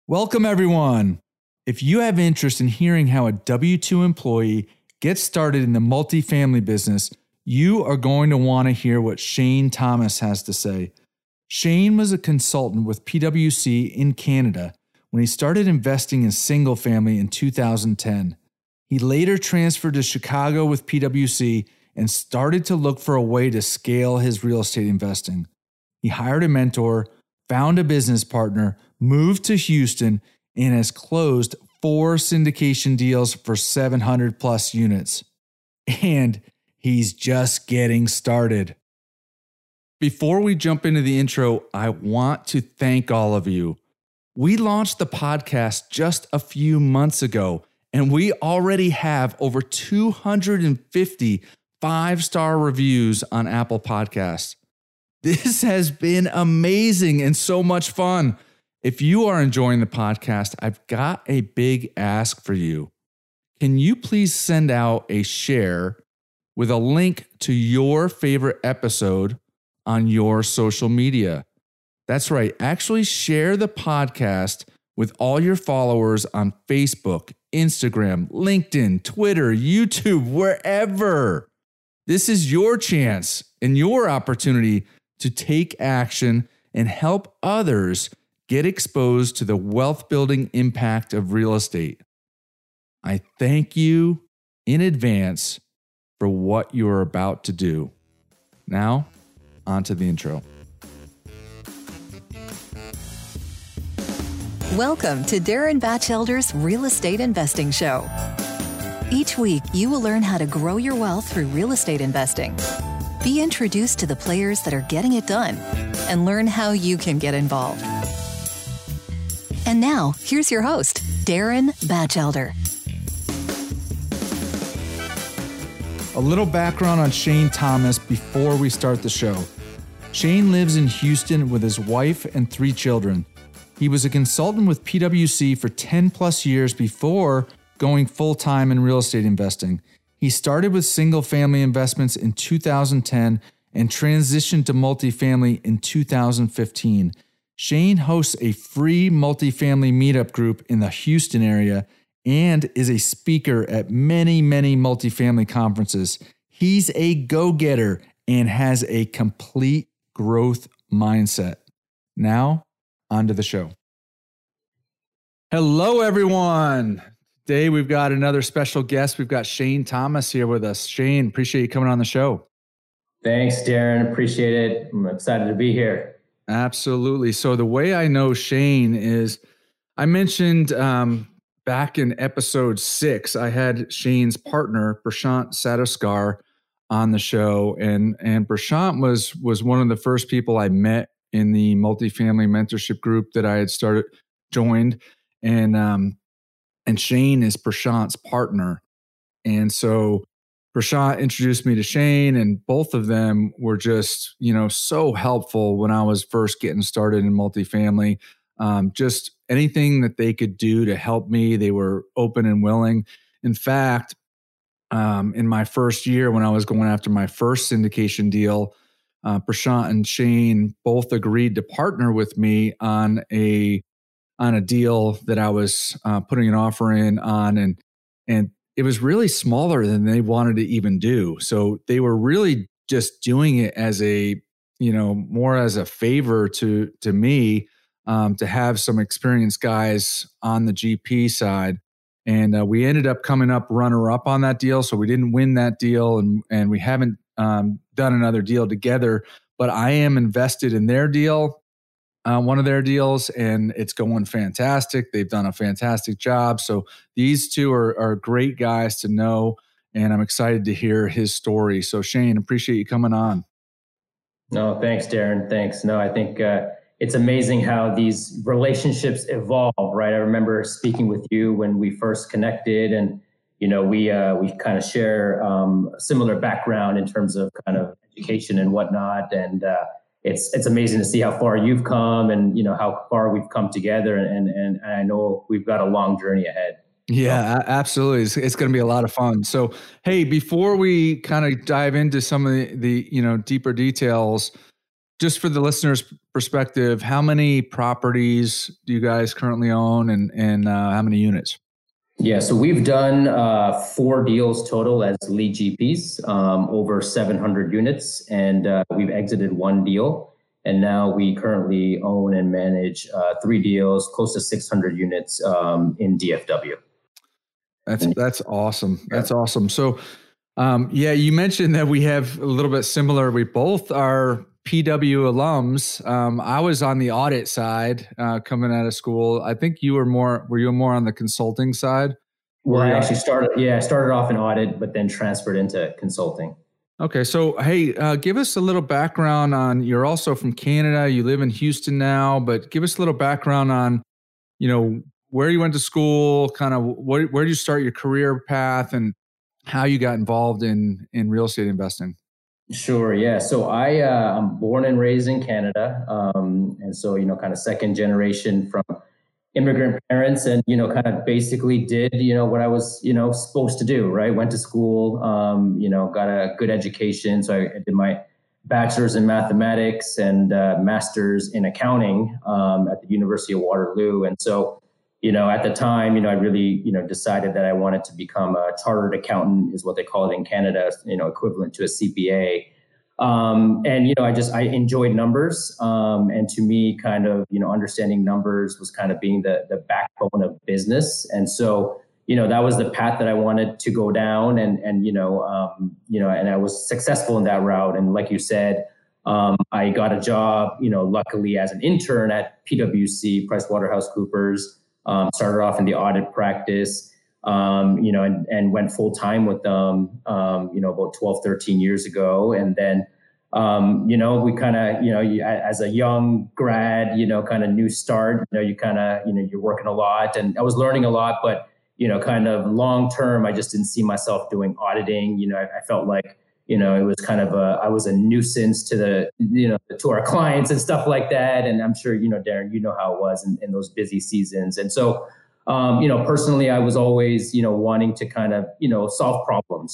Welcome, everyone. If you have interest in hearing how a W-2 employee gets started in the multifamily business, you are going to want to hear what Shane Thomas has to say. Shane was a consultant with PwC in Canada when he started investing in single family in 2010. He later transferred to Chicago with PwC and started to look for a way to scale his real estate investing. He hired a mentor, found a business partner, moved to Houston, and has closed 4 syndication deals for 700 plus units. And he's just getting started. Before we jump into the intro, I want to thank all of you. We launched the podcast just a few months ago, and we already have over 250 5-star reviews on Apple Podcasts. This has been amazing and so much fun. If you are enjoying the podcast, I've got a big ask for you. Can you please send out a share with a link to your favorite episode on your social media? That's right. Actually share the podcast with all your followers on Facebook, Instagram, LinkedIn, Twitter, YouTube, wherever. This is your chance and your opportunity to take action and help others get exposed to the wealth building impact of real estate. I thank you in advance for what you are about to do. Now, on to the intro. Welcome to Darren Batchelder's Real Estate Investing Show. Each week, you will learn how to grow your wealth through real estate investing. Be introduced to the players that are getting it done and learn how you can get involved. And now, here's your host, Darren Batchelder. A little background on Shane Thomas before we start the show. Shane lives in Houston with his wife and 3 children. He was a consultant with PwC for 10 plus years before going full-time in real estate investing. He started with single-family investments in 2010 and transitioned to multifamily in 2015. Shane hosts a free multifamily meetup group in the Houston area and is a speaker at many, many multifamily conferences. He's a go-getter and has a complete growth mindset. Now, on to the show. Hello, everyone. Today, we've got another special guest. We've got Shane Thomas here with us. Shane, appreciate you coming on the show. Thanks, Darren. Appreciate it. I'm excited to be here. Absolutely. So the way I know Shane is, I mentioned back in episode 6, I had Shane's partner, Prashant Sadaskar, on the show. And Prashant was one of the first people I met in the multifamily mentorship group that I had joined. And Shane is Prashant's partner. And so Prashant introduced me to Shane, and both of them were just, so helpful when I was first getting started in multifamily. Just anything that they could do to help me, they were open and willing. In fact, in my first year when I was going after my first syndication deal, Prashant and Shane both agreed to partner with me on a deal that I was putting an offer in on, and it was really smaller than they wanted to even do. So they were really just doing it as more as a favor to me, to have some experienced guys on the GP side. And we ended up coming up runner-up on that deal. So we didn't win that deal, and we haven't done another deal together. But I am invested in their deal, one of their deals, and it's going fantastic. They've done a fantastic job. So these two are great guys to know, and I'm excited to hear his story. So Shane, appreciate you coming on. No, thanks, Darren. Thanks. No, I think it's amazing how these relationships evolve, right? I remember speaking with you when we first connected, and we kind of share a similar background in terms of kind of education and whatnot, and it's amazing to see how far you've come and how far we've come together, and I know we've got a long journey ahead. Yeah, absolutely. It's going to be a lot of fun. So, hey, before we kind of dive into some of the deeper details, just for the listeners' perspective, how many properties do you guys currently own, and how many units? Yeah, so we've done 4 deals total as lead GPs, over 700 units, and we've exited 1 deal. And now we currently own and manage 3 deals, close to 600 units in DFW. That's awesome. That's awesome. So, you mentioned that we have a little bit similar. We both are PW alums. I was on the audit side coming out of school. I think you were more on the consulting side? Well, I actually started off in audit, but then transferred into consulting. Okay. So, hey, give us a little background on, you're also from Canada. You live in Houston now, but give us a little background on, where you went to school, kind of where did you start your career path, and how you got involved in real estate investing. Sure. Yeah. So I'm born and raised in Canada. And so, kind of second generation from immigrant parents, and, kind of basically did, what I was, supposed to do, right? Went to school, got a good education. So I did my bachelor's in mathematics and master's in accounting at the University of Waterloo. And so, at the time, I really, decided that I wanted to become a chartered accountant, is what they call it in Canada, equivalent to a CPA. And, I enjoyed numbers. And to me, kind of, understanding numbers was kind of being the backbone of business. And so, that was the path that I wanted to go down, and I was successful in that route. And like you said, I got a job, luckily as an intern at PwC, PricewaterhouseCoopers. Started off in the audit practice, and went full time with them, about 12, 13 years ago. And then, we kind of, as a young grad, kind of new start, you kind of, you're working a lot, and I was learning a lot, but, kind of long term, I just didn't see myself doing auditing. I felt like, it was kind of I was a nuisance to to our clients and stuff like that. And I'm sure, Darren, how it was in those busy seasons. And so, personally, I was always, wanting to kind of, solve problems.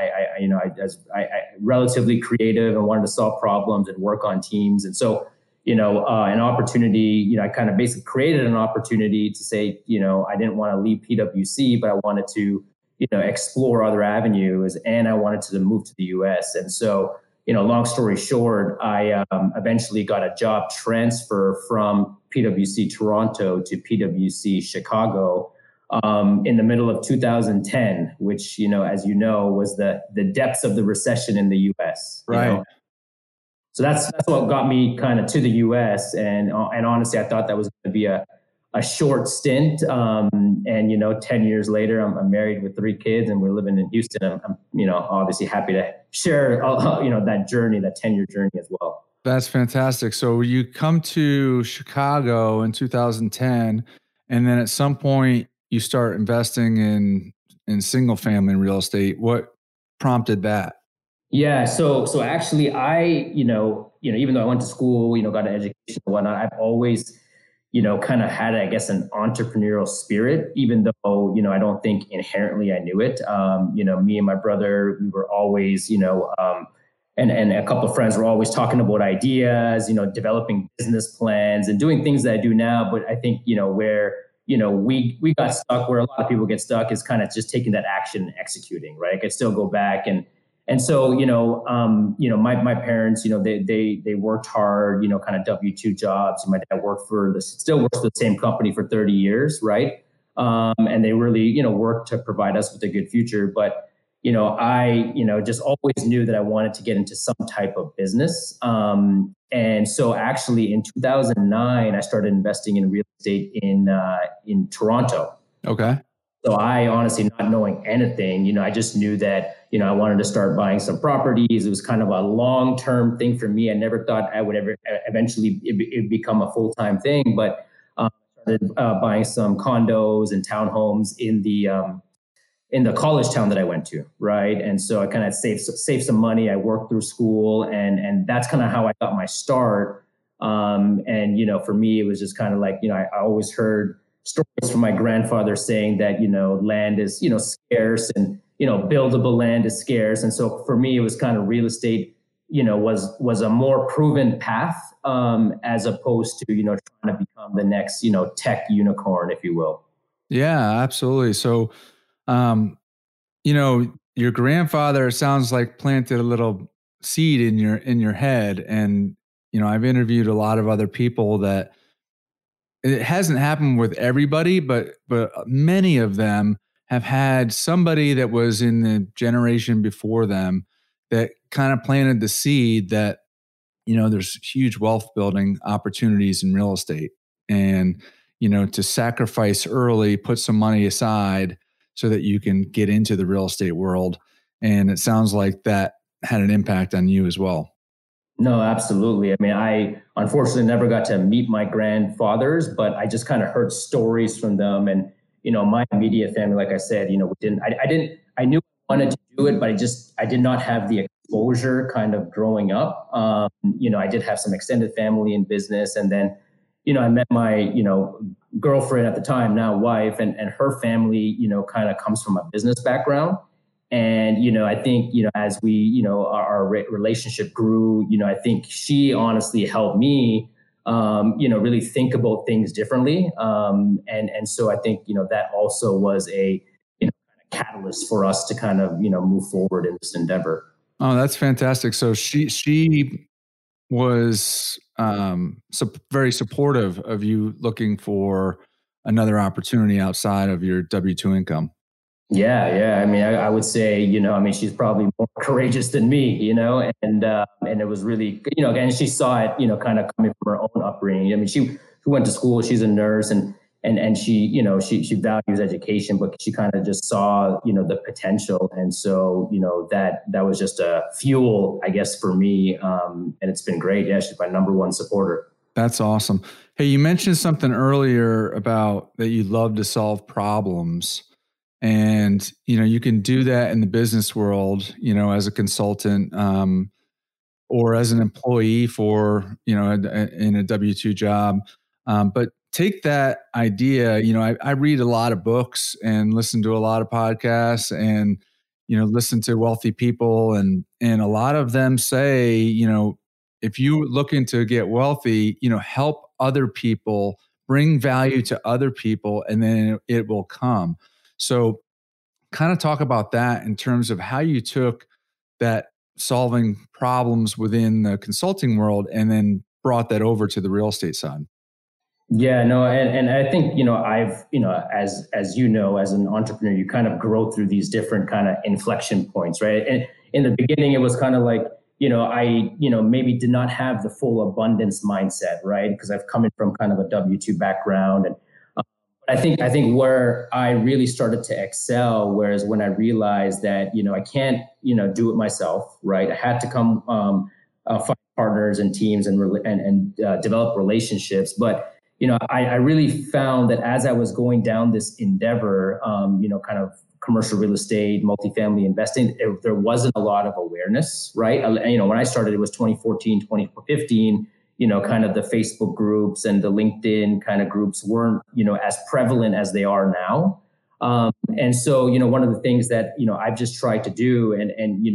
I relatively creative and wanted to solve problems and work on teams. And so, an opportunity, I kind of basically created an opportunity to say, I didn't want to leave PwC, but I wanted to, explore other avenues, and I wanted to move to the US. And so, long story short, I eventually got a job transfer from PwC Toronto to PwC Chicago in the middle of 2010, which, as was the depths of the recession in the US. Right. So that's what got me kind of to the US. And honestly, I thought that was going to be a short stint. And, 10 years later, I'm married with 3 kids, and we're living in Houston. I'm obviously happy to share, that journey, that 10-year journey as well. That's fantastic. So you come to Chicago in 2010, and then at some point you start investing in single family real estate. What prompted that? Yeah. So actually I, even though I went to school, got an education and whatnot, I've always, kind of had, I guess, an entrepreneurial spirit, even though, I don't think inherently I knew it. Me and my brother, we were always, and a couple of friends were always talking about ideas, developing business plans and doing things that I do now. But I think, where, we got stuck, where a lot of people get stuck, is kind of just taking that action and executing, right? I could still go back and so, my parents, they worked hard, kind of W-2 jobs. My dad still works for the same company for 30 years. Right. And they really, worked to provide us with a good future. But, I, just always knew that I wanted to get into some type of business. And so actually in 2009, I started investing in real estate in Toronto. Okay. So I honestly, not knowing anything, I just knew that, I wanted to start buying some properties. It was kind of a long-term thing for me. I never thought I would ever eventually it become a full-time thing, but started buying some condos and townhomes in the college town that I went to, right? And so I kind of saved some money. I worked through school, and that's kind of how I got my start. And for me, it was just kind of like, I always heard stories from my grandfather saying that, land is, scarce, and, buildable land is scarce. And so for me, it was kind of real estate, was a more proven path, as opposed to, trying to become the next, tech unicorn, if you will. Yeah, absolutely. So, your grandfather sounds like planted a little seed in your head. And, I've interviewed a lot of other people that it hasn't happened with everybody, but many of them have had somebody that was in the generation before them that kind of planted the seed that, there's huge wealth building opportunities in real estate. And, to sacrifice early, put some money aside so that you can get into the real estate world. And it sounds like that had an impact on you as well. No, absolutely. I mean, I unfortunately never got to meet my grandfathers, but I just kind of heard stories from them. And, my immediate family, like I said, I knew I wanted to do it, but I did not have the exposure kind of growing up. I did have some extended family in business. And then, I met my, girlfriend at the time, now wife, and her family, kind of comes from a business background. And, I think, as we, our relationship grew, I think she honestly helped me, really think about things differently. And so I think, that also was a, catalyst for us to kind of, move forward in this endeavor. Oh, that's fantastic. So she was very supportive of you looking for another opportunity outside of your W-2 income. Yeah. I mean, I would say, she's probably more courageous than me, and it was really, again, she saw it, kind of coming from her own upbringing. I mean, she went to school, she's a nurse, and she, she values education, but she kind of just saw, the potential. And so, that was just a fuel, I guess, for me. And it's been great. Yeah. She's my number one supporter. That's awesome. Hey, you mentioned something earlier about that you love to solve problems. And, you can do that in the business world, as a consultant, or as an employee for, in a W-2 job. But take that idea, I read a lot of books and listen to a lot of podcasts and, listen to wealthy people. And a lot of them say, if you're looking to get wealthy, help other people, bring value to other people, and then it will come. So kind of talk about that in terms of how you took that solving problems within the consulting world and then brought that over to the real estate side. Yeah, no, and I think, I've, as as an entrepreneur, you kind of grow through these different kind of inflection points, right? And in the beginning, it was kind of like, I, maybe did not have the full abundance mindset, right? Because I've come in from kind of a W-2 background. And I think where I really started to excel, whereas when I realized that, I can't, do it myself, right? I had to come find partners and teams and develop relationships. But, I really found that as I was going down this endeavor, kind of commercial real estate, multifamily investing, there wasn't a lot of awareness, right? When I started, it was 2014, 2015. Kind of the Facebook groups and the LinkedIn kind of groups weren't, as prevalent as they are now. And so, one of the things that, I've just tried to do and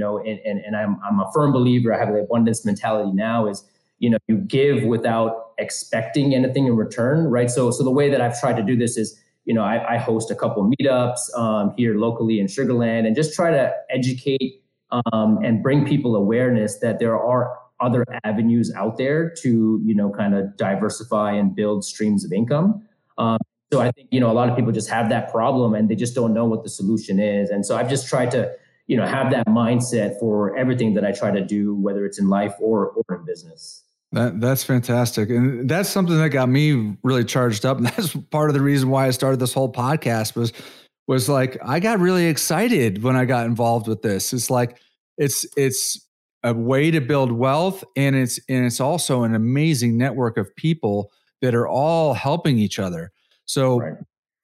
I'm a firm believer, I have the abundance mentality now is, you give without expecting anything in return, right? So the way that I've tried to do this is, I host a couple meetups here locally in Sugar Land and just try to educate and bring people awareness that there are other avenues out there to, kind of diversify and build streams of income. So I think, a lot of people just have that problem and they just don't know what the solution is. And so I've just tried to, have that mindset for everything that I try to do, whether it's in life or in business. That's fantastic. And that's something that got me really charged up. And that's part of the reason why I started this whole podcast was like, I got really excited when I got involved with this. It's like, it's a way to build wealth. And it's also an amazing network of people that are all helping each other. So, right.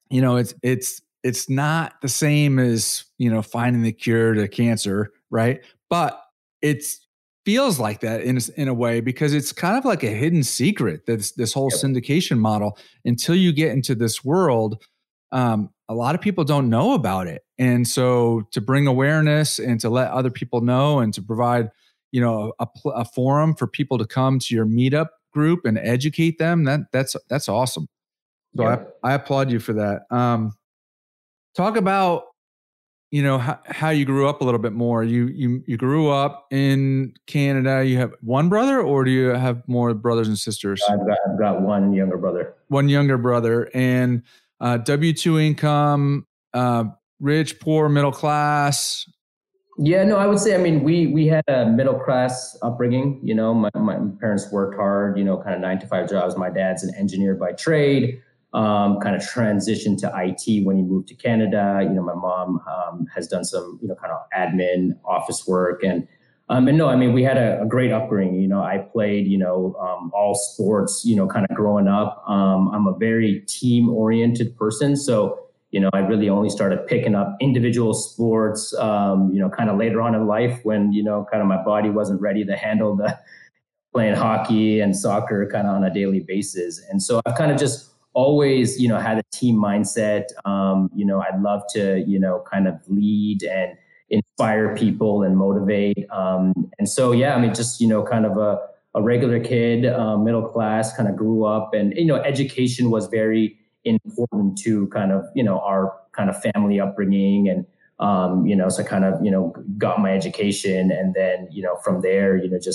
It's not the same as, finding the cure to cancer. Right. But it's feels like that in a way, because it's kind of like a hidden secret, that's this whole syndication model. Until you get into this world, a lot of people don't know about it. And so to bring awareness and to let other people know and to provide, a forum for people to come to your meetup group and educate them. That's awesome. So yeah. I applaud you for that. Talk about, how you grew up a little bit more. You grew up in Canada. You have one brother, or do you have more brothers and sisters? I've got one younger brother. One younger brother. And W-2 income, rich, poor, middle class? Yeah, no, I would say, we had a middle class upbringing. My parents worked hard, kind of 9-to-5 jobs. My dad's an engineer by trade. Kind of transitioned to IT when he moved to Canada. My mom has done some, kind of admin office work. And no, we had a great upbringing. I played, all sports, kind of growing up. I'm a very team oriented person. So, I really only started picking up individual sports, kind of later on in life when, kind of my body wasn't ready to handle the playing hockey and soccer kind of on a daily basis. And so I've kind of just always, had a team mindset. I'd love to, kind of lead and inspire people and motivate. And so, yeah, just, kind of a regular kid, middle class, kind of grew up, and, education was very important to kind of, our kind of family upbringing. And, so I kind of, got my education, and then, from there,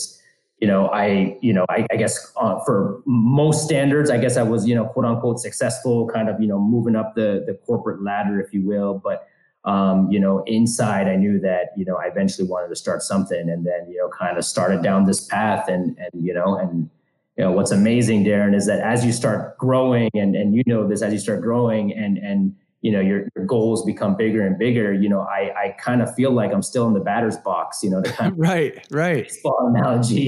I guess for most standards, I guess I was, quote unquote successful, kind of, moving up the corporate ladder, if you will. But, inside I knew that, I eventually wanted to start something, and then, kind of started down this path. And what's amazing, Darren, is that as you start growing, and this, as you start growing and your goals become bigger and bigger, I kind of feel like I'm still in the batter's box, to kind of right. baseball analogy,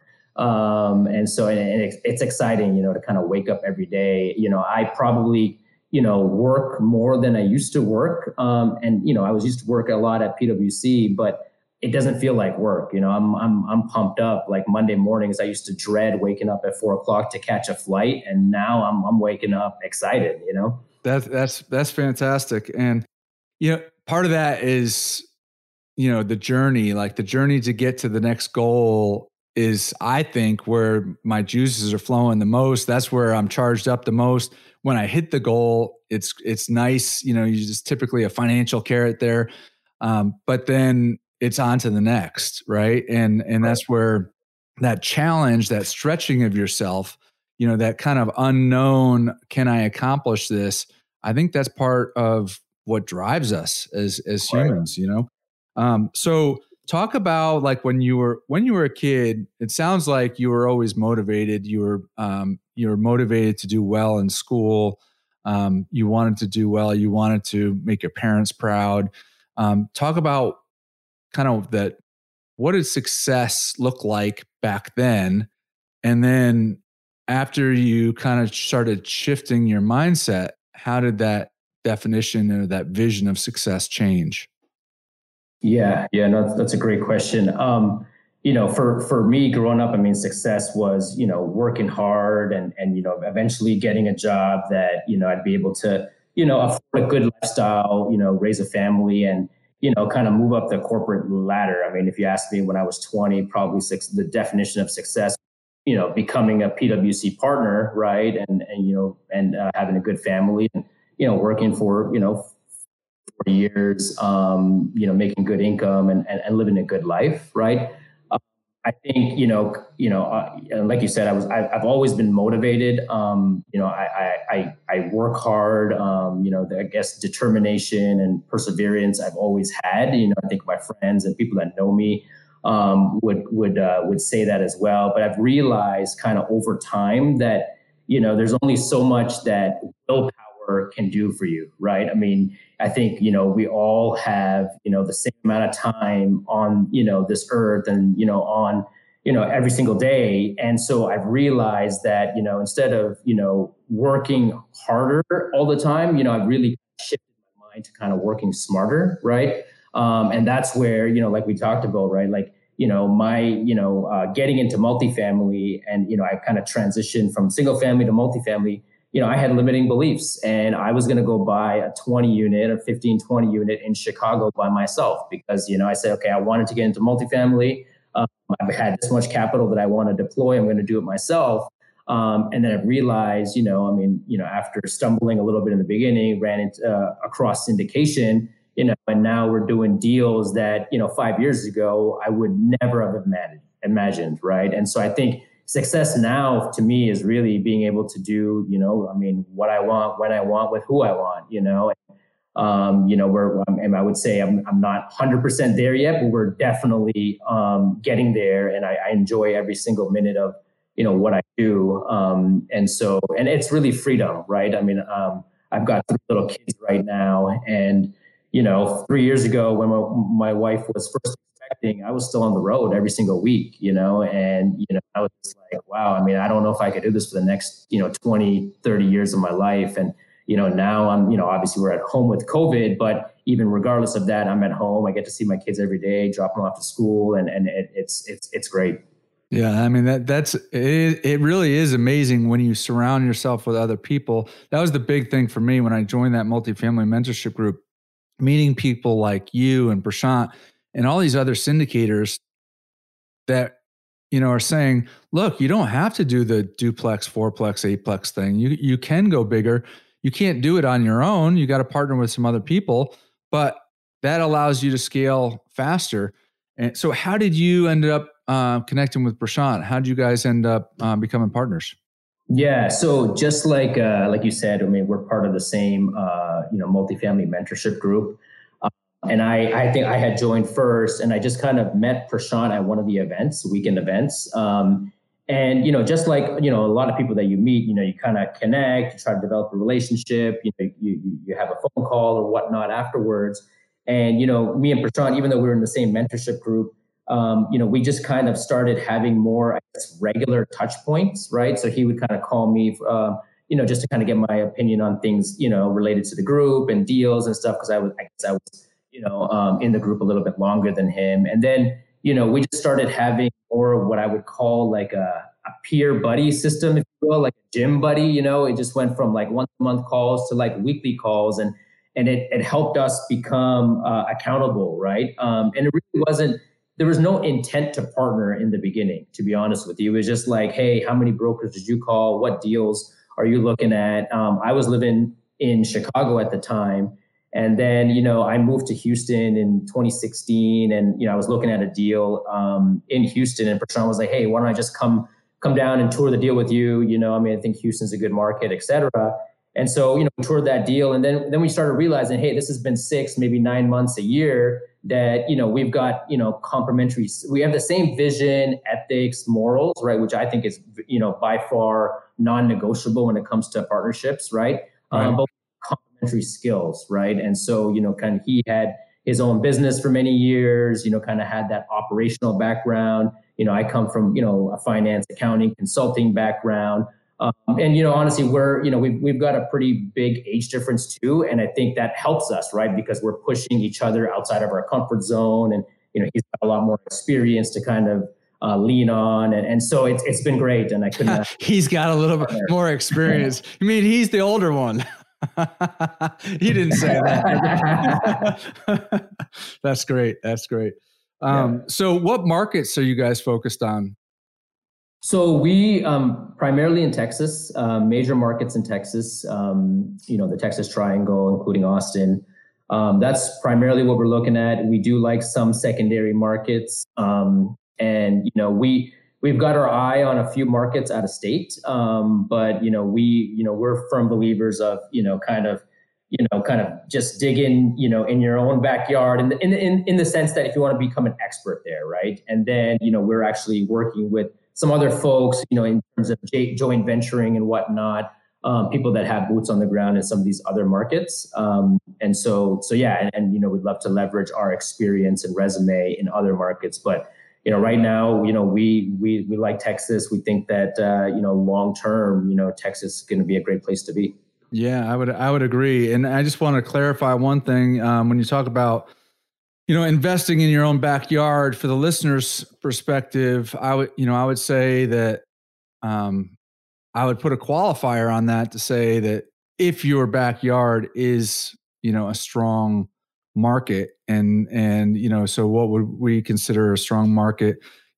and so it's exciting, to kind of wake up every day. I probably, work more than I used to work. And, I was used to work a lot at PwC, but it doesn't feel like work. I'm pumped up. Like Monday mornings, I used to dread waking up at 4:00 to catch a flight. And now I'm waking up excited, That's fantastic. And, part of that is, the journey, like the journey to get to the next goal is, I think, where my juices are flowing the most. That's where I'm charged up the most. When I hit the goal, it's nice. You just typically a financial carrot there. But then it's on to the next, right? And that's where that challenge, that stretching of yourself, that kind of unknown, can I accomplish this? I think that's part of what drives us as humans, So talk about like when you were a kid. It sounds like you were always motivated. You were motivated to do well in school. You wanted to do well. You wanted to make your parents proud. Talk about kind of that. What did success look like back then? And then after you kind of started shifting your mindset, how did that definition or that vision of success change? Yeah, no, that's a great question. For me growing up, success was, working hard and eventually getting a job that, I'd be able to, afford a good lifestyle, raise a family and, kind of move up the corporate ladder. If you asked me when I was 20, probably the definition of success, becoming a PwC partner, right. And having a good family and, working for, 4 years, making good income and living a good life. Right. I think, like you said, I've always been motivated. I work hard, I guess determination and perseverance I've always had. I think my friends and people that know me would say that as well. But I've realized kind of over time that, there's only so much that willpower can do for you, right? I think, we all have, the same amount of time on, this earth and, on, every single day. And so I've realized that, instead of, working harder all the time, I've really shifted my mind to kind of working smarter. Right. And that's where, like we talked about, right. Like, my, getting into multifamily and, I kind of transitioned from single family to multifamily. I had limiting beliefs and I was going to go buy a 20 unit or 15, 20 unit in Chicago by myself because, I said, okay, I wanted to get into multifamily. I've had this much capital that I want to deploy. I'm going to do it myself. And then I realized, after stumbling a little bit in the beginning, ran into across syndication, and now we're doing deals that, 5 years ago, I would never have imagined. Right. And so I think success now to me is really being able to do, what I want, when I want, with who I want, and I would say I'm not 100% there yet, but we're definitely getting there. And I enjoy every single minute of, what I do. And it's really freedom, right? I've got 3 little kids right now. And, 3 years ago when my wife was first expecting, I was still on the road every single week, and, I was just like, wow, I don't know if I could do this for the next, 20, 30 years of my life. And, now I'm, obviously we're at home with COVID, but even regardless of that, I'm at home. I get to see my kids every day, drop them off to school, and it's great. Yeah. It really is amazing when you surround yourself with other people. That was the big thing for me when I joined that multifamily mentorship group, meeting people like you and Prashant and all these other syndicators that, are saying, look, you don't have to do the duplex, fourplex, eightplex thing. You can go bigger. You can't do it on your own. You got to partner with some other people, but that allows you to scale faster. And so how did you end up connecting with Prashant? How did you guys end up becoming partners? Yeah. So just like you said, we're part of the same, multifamily mentorship group. And I think I had joined first, and I just kind of met Prashant at one of the events, weekend events. And, just like, a lot of people that you meet, you kind of connect, you try to develop a relationship, you have a phone call or whatnot afterwards. And, me and Prashant, even though we were in the same mentorship group, we just kind of started having more, regular touch points, right? So he would kind of call me, just to kind of get my opinion on things, related to the group and deals and stuff. Cause I was in the group a little bit longer than him. And then, we just started having more of what I would call like a peer buddy system, if you will, like a gym buddy. It just went from like once a month calls to like weekly calls, and it helped us become accountable, right? And it really wasn't. There was no intent to partner in the beginning, to be honest with you. It was just like, hey, how many brokers did you call? What deals are you looking at? I was living in Chicago at the time. And then, I moved to Houston in 2016, and, I was looking at a deal in Houston, and Prashant was like, hey, why don't I just come down and tour the deal with you? I think Houston's a good market, et cetera. And so, we toured that deal. And then we started realizing, hey, this has been 6, maybe 9 months, a year that, we've got, complementary, we have the same vision, ethics, morals, right? Which I think is, by far non-negotiable when it comes to partnerships, right? But complementary skills, right? And so, kind of he had his own business for many years, kind of had that operational background. I come from, a finance, accounting, consulting background. And, honestly, we've got a pretty big age difference too. And I think that helps us, right? Because we're pushing each other outside of our comfort zone. And, he's got a lot more experience to kind of lean on. And so it's been great. And I couldn't. He's got a little bit more experience. You mean he's the older one? He didn't say that. That's great. So what markets are you guys focused on? So we primarily in Texas, major markets in Texas, the Texas Triangle, including Austin. That's primarily what we're looking at. We do like some secondary markets. And, we've got our eye on a few markets out of state. But, we're firm believers of, kind of just dig in, in your own backyard in the sense that if you want to become an expert there, right? And then, we're actually working with some other folks, in terms of joint venturing and whatnot, people that have boots on the ground in some of these other markets. And so yeah, and we'd love to leverage our experience and resume in other markets. But, right now, we like Texas. We think that, long term, Texas is going to be a great place to be. Yeah, I would agree. And I just want to clarify one thing. When you talk about, investing in your own backyard, for the listener's perspective, I would say that I would put a qualifier on that to say that if your backyard is, a strong market and so what would we consider a strong market?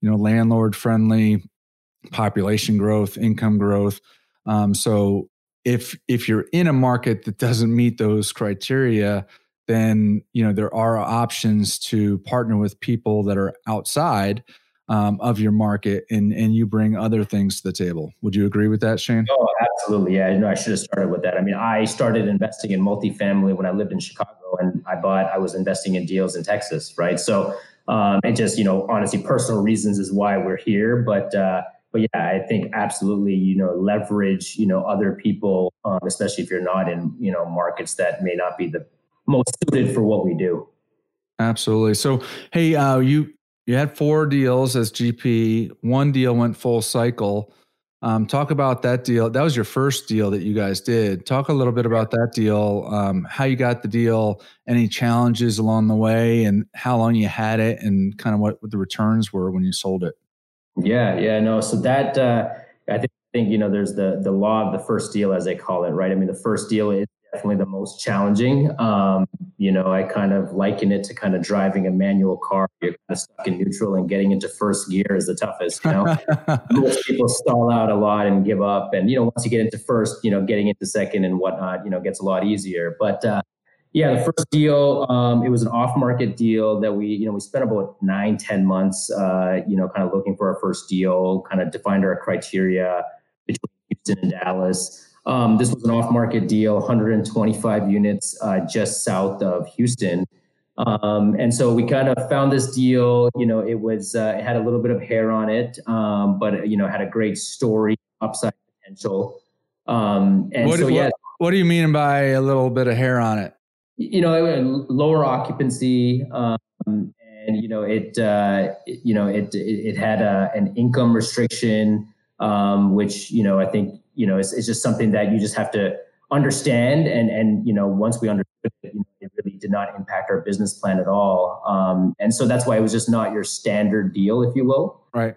landlord friendly, population growth, income growth. So if you're in a market that doesn't meet those criteria, then there are options to partner with people that are outside of your market, and you bring other things to the table. Would you agree with that, Shane? Oh, absolutely. Yeah, I should have started with that. I mean, I started investing in multifamily when I lived in Chicago, and I was investing in deals in Texas, right? So it just, honestly, personal reasons is why we're here. But yeah, I think absolutely, leverage, other people, especially if you're not in, markets that may not be the most suited for what we do. Absolutely. So, hey, you had 4 deals as GP. 1 deal went full cycle. Talk about that deal. That was your first deal that you guys did. Talk a little bit about that deal, how you got the deal, any challenges along the way, and how long you had it, and kind of what the returns were when you sold it. Yeah, no. So that I think there's the law of the first deal, as they call it, right? I mean, the first deal is definitely the most challenging. I kind of liken it to kind of driving a manual car. You're kind of stuck in neutral, and getting into first gear is the toughest. Most people stall out a lot and give up. And once you get into first, getting into second and whatnot, gets a lot easier. But yeah, the first deal, it was an off-market deal that we spent about 9-10 months, kind of looking for our first deal, kind of defined our criteria between Houston and Dallas. This was an off-market deal, 125 units just south of Houston. And so we kind of found this deal, it had a little bit of hair on it, but, had a great story, upside potential. What do you mean by a little bit of hair on it? Lower occupancy, and it had an income restriction, which I think it's just something that you just have to understand, and once we understood it, it really did not impact our business plan at all, and so that's why it was just not your standard deal, if you will. Right.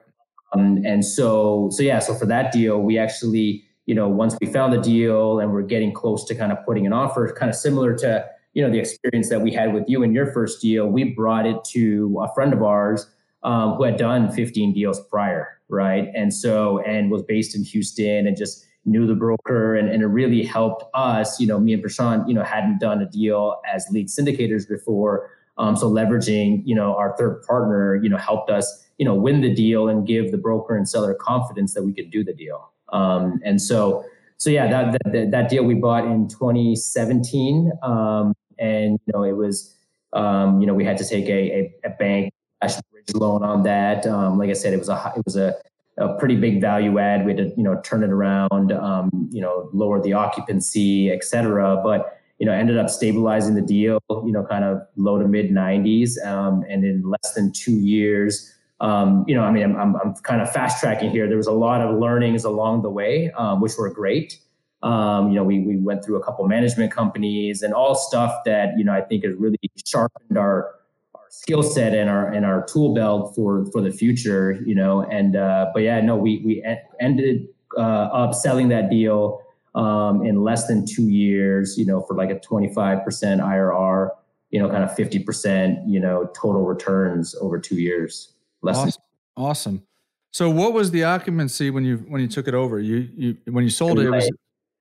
So for that deal, we actually once we found the deal and we're getting close to kind of putting an offer, kind of similar to the experience that we had with you in your first deal, we brought it to a friend of ours who had done 15 deals prior, right? And was based in Houston and just knew the broker, and it really helped us. Me and Prashant, hadn't done a deal as lead syndicators before. So leveraging, our third partner, helped us, win the deal and give the broker and seller confidence that we could do the deal. So yeah, that deal we bought in 2017. And it was, we had to take a bank bridge loan on that. Like I said, it was a pretty big value add. We had to, turn it around, lower the occupancy, et cetera. But, ended up stabilizing the deal, kind of low to mid 90s. And in less than 2 years, I'm kind of fast tracking here. There was a lot of learnings along the way, which were great. We went through a couple management companies and all stuff that, I think has really sharpened our skill set and our tool belt for the future, but yeah, no, we ended up selling that deal in less than 2 years, for like a 25% IRR, kind of 50%, total returns over 2 years. Awesome. So what was the occupancy when you took it over? When you sold it was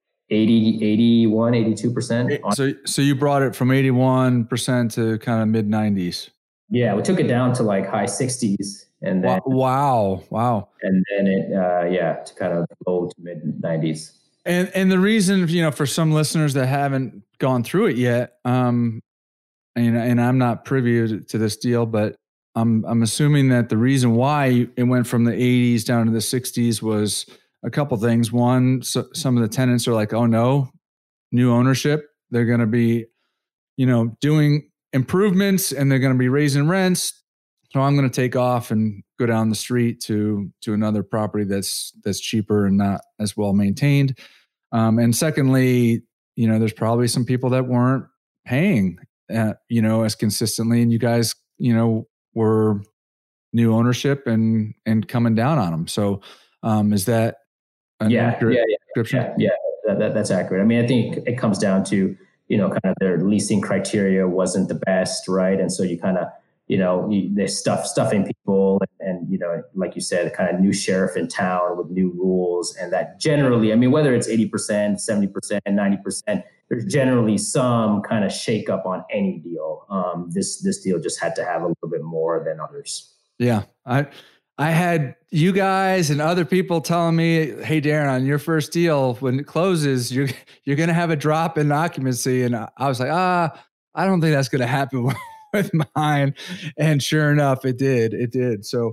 81, 82%. So you brought it from 81% to kind of mid 90s. Yeah, we took it down to like high 60s, and then wow, and then it to kind of low to mid 90s. And the reason, for some listeners that haven't gone through it yet, and I'm not privy to this deal, but I'm assuming that the reason why it went from the 80s down to the 60s was a couple things. One, so some of the tenants are like, oh no, new ownership. They're going to be, doing improvements, and they're going to be raising rents. So I'm going to take off and go down the street to another property that's cheaper and not as well maintained. And secondly, there's probably some people that weren't paying, as consistently, and you guys, were new ownership and coming down on them. So is that accurate description? Yeah, that's accurate. I mean, I think it comes down to, kind of their leasing criteria wasn't the best, right? And so you kind of, they're stuffing people and, like you said, kind of new sheriff in town with new rules. And that generally, I mean, whether it's 80%, 70%, 90%, there's generally some kind of shakeup on any deal. This deal just had to have a little bit more than others. Yeah. I had you guys and other people telling me, hey, Darren, on your first deal, when it closes, you're going to have a drop in occupancy. And I was like, I don't think that's going to happen with mine. And sure enough, it did. So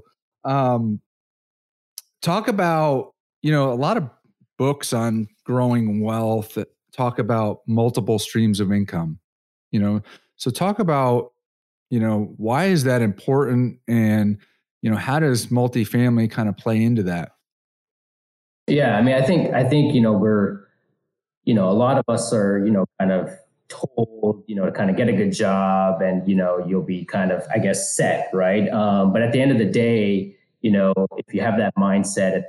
talk about, a lot of books on growing wealth that talk about multiple streams of income, so talk about, why is that important? And, how does multifamily kind of play into that? Yeah. I mean, I think, we're, a lot of us are, kind of told, to kind of get a good job and, you'll be kind of, I guess, set, right? But at the end of the day, if you have that mindset,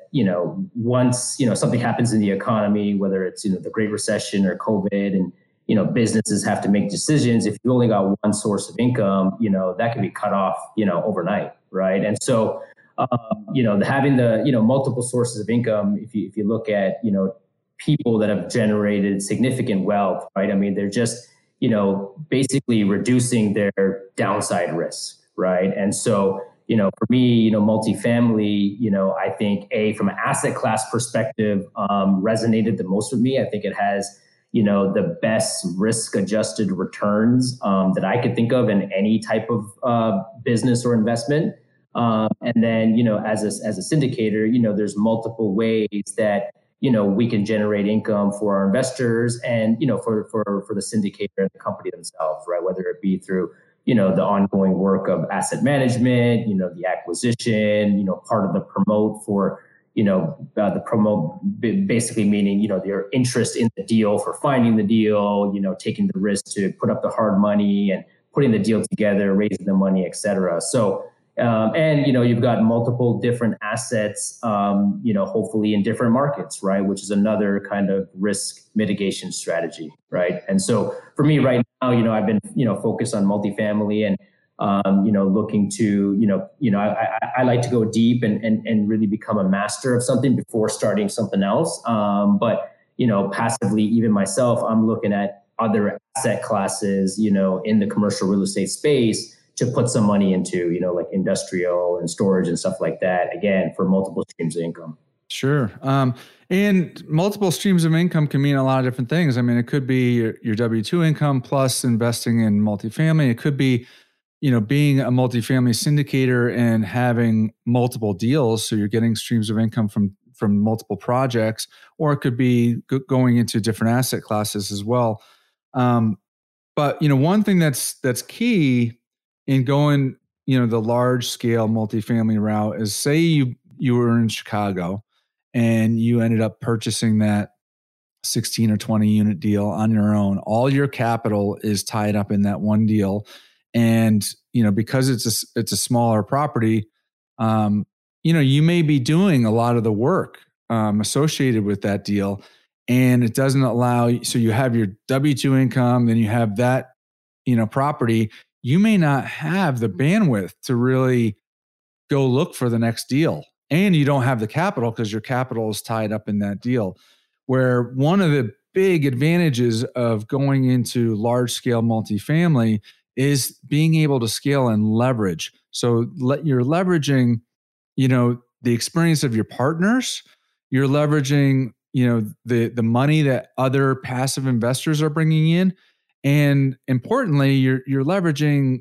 once, something happens in the economy, whether it's, the Great Recession or COVID and, businesses have to make decisions. If you only got one source of income, that can be cut off, overnight. Right. And so, having the, multiple sources of income, if you look at, people that have generated significant wealth, right? I mean, they're just, basically reducing their downside risk. Right. And so, for me, multifamily, I think from an asset class perspective, resonated the most with me. I think it has, the best risk adjusted returns that I could think of in any type of business or investment. And then, as a syndicator, there's multiple ways that, we can generate income for our investors and, for the syndicator and the company themselves, right? Whether it be through, the ongoing work of asset management, the acquisition, part of the promote for, the promote basically meaning, their interest in the deal for finding the deal, taking the risk to put up the hard money and putting the deal together, raising the money, et cetera. So, and, you've got multiple different assets, hopefully in different markets, right? Which is another kind of risk mitigation strategy, right? And so for me right now, I've been, focused on multifamily and, looking to, I like to go deep and really become a master of something before starting something else. But, passively, even myself, I'm looking at other asset classes, in the commercial real estate space to put some money into, like industrial and storage and stuff like that, again, for multiple streams of income. Sure. And multiple streams of income can mean a lot of different things. I mean, it could be your W-2 income plus investing in multifamily. It could be, being a multifamily syndicator and having multiple deals. So you're getting streams of income from multiple projects, or it could be going into different asset classes as well. But, one thing that's key in going, the large scale multifamily route is, say you were in Chicago and you ended up purchasing that 16 or 20 unit deal on your own. All your capital is tied up in that one deal. And, because it's a smaller property, you may be doing a lot of the work associated with that deal, and it doesn't allow you. So you have your W-2 income, then you have that, property. You may not have the bandwidth to really go look for the next deal. And you don't have the capital because your capital is tied up in that deal. Where one of the big advantages of going into large scale multifamily is being able to scale and leverage. So you're leveraging, the experience of your partners. You're leveraging, the money that other passive investors are bringing in. And importantly, you're leveraging,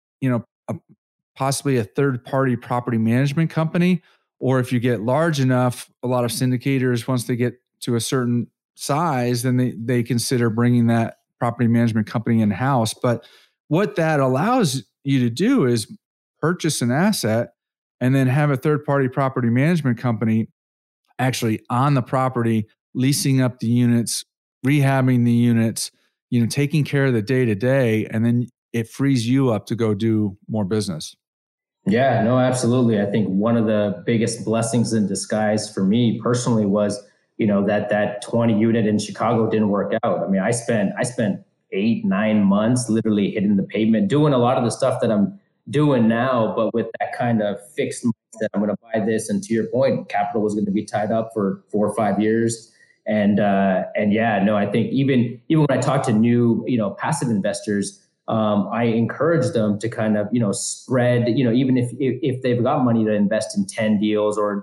possibly a third-party property management company, or if you get large enough, a lot of syndicators, once they get to a certain size, then they consider bringing that property management company in-house. But what that allows you to do is purchase an asset and then have a third-party property management company actually on the property, leasing up the units, rehabbing the units, taking care of the day-to-day, and then it frees you up to go do more business. Yeah, no, absolutely. I think one of the biggest blessings in disguise for me personally was, that 20 unit in Chicago didn't work out. I mean, I spent 8-9 months literally hitting the pavement, doing a lot of the stuff that I'm, doing now, but with that kind of fixed mindset, I'm going to buy this. And to your point, capital was going to be tied up for 4 or 5 years. And yeah, no, I think even when I talk to new, passive investors, I encourage them to kind of, spread, even if they've got money to invest in 10 deals or,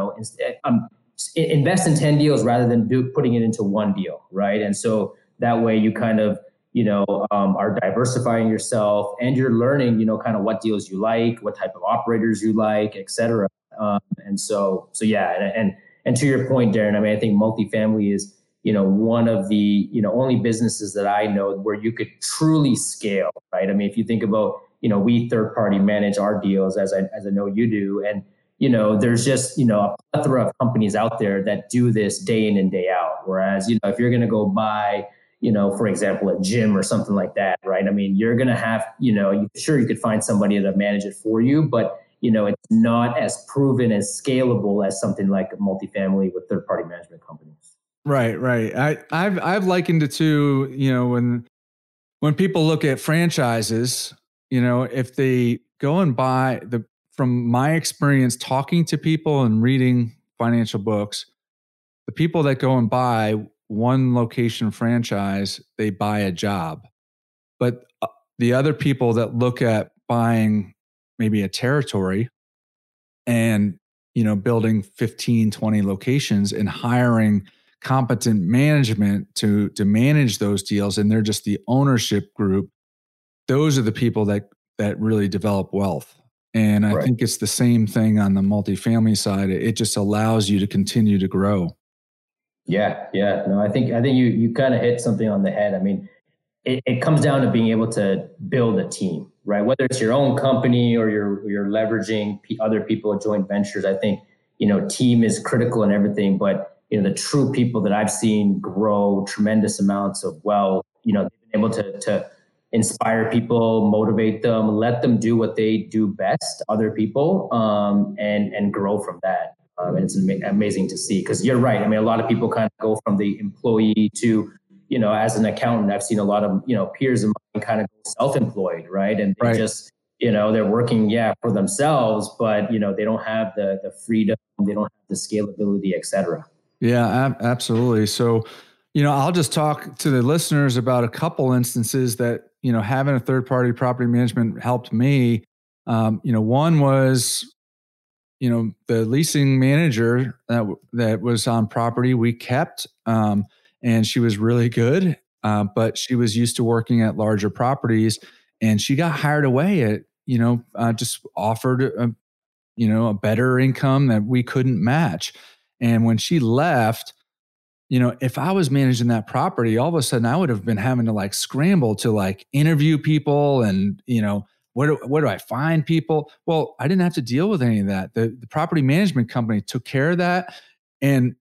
invest in 10 deals rather than putting it into one deal. Right. And so that way you kind of, are diversifying yourself and you're learning, kind of what deals you like, what type of operators you like, et cetera. And so yeah. And to your point, Darren, I mean, I think multifamily is, one of the, only businesses that I know where you could truly scale, right? I mean, if you think about, we third party manage our deals as I know you do. And, there's just, a plethora of companies out there that do this day in and day out. Whereas, if you're going to go buy, for example, a gym or something like that, right? I mean, you're going to have, sure, you could find somebody to manage it for you, but, it's not as proven as scalable as something like a multifamily with third party management companies. Right. I've likened it to, when people look at franchises, if they go and buy from my experience talking to people and reading financial books, the people that go and buy one location franchise, they buy a job. But the other people that look at buying maybe a territory and, building 15, 20 locations and hiring competent management to manage those deals, and they're just the ownership group, those are the people that really develop wealth. And I think it's the same thing on the multifamily side. It just allows you to continue to grow. Yeah. No, I think you kind of hit something on the head. I mean, it comes down to being able to build a team, right? Whether it's your own company or you're leveraging other people, joint ventures. I think, team is critical in everything, but the true people that I've seen grow tremendous amounts of wealth, they've been able to inspire people, motivate them, let them do what they do best, other people, and grow from that. And it's amazing to see, because you're right. I mean, a lot of people kind of go from the employee to, as an accountant, I've seen a lot of, peers of mine kind of go self-employed, right? And they just, they're working, for themselves, but, they don't have the freedom, they don't have the scalability, et cetera. Yeah, absolutely. So, I'll just talk to the listeners about a couple instances that, having a third-party property management helped me. One was, the leasing manager that was on property we kept, and she was really good, but she was used to working at larger properties, and she got hired away at, just offered a better income that we couldn't match. And when she left, if I was managing that property, all of a sudden I would have been having to scramble to interview people and, where do I find people? Well, I didn't have to deal with any of that. The property management company took care of that. And,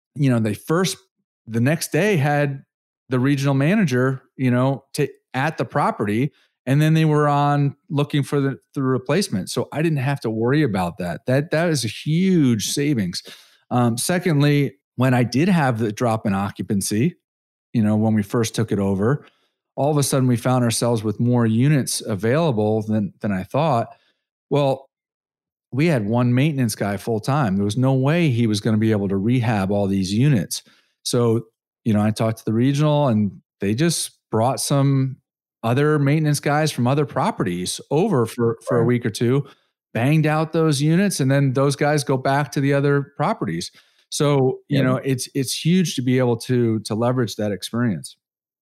the next day had the regional manager, at the property, and then they were on looking for the replacement. So I didn't have to worry about that. That is a huge savings. Secondly, when I did have the drop in occupancy, when we first took it over, all of a sudden we found ourselves with more units available than I thought. Well, we had one maintenance guy full time. There was no way he was going to be able to rehab all these units. So, I talked to the regional, and they just brought some other maintenance guys from other properties over for a week or two, banged out those units, and then those guys go back to the other properties. So, it's huge to be able to leverage that experience.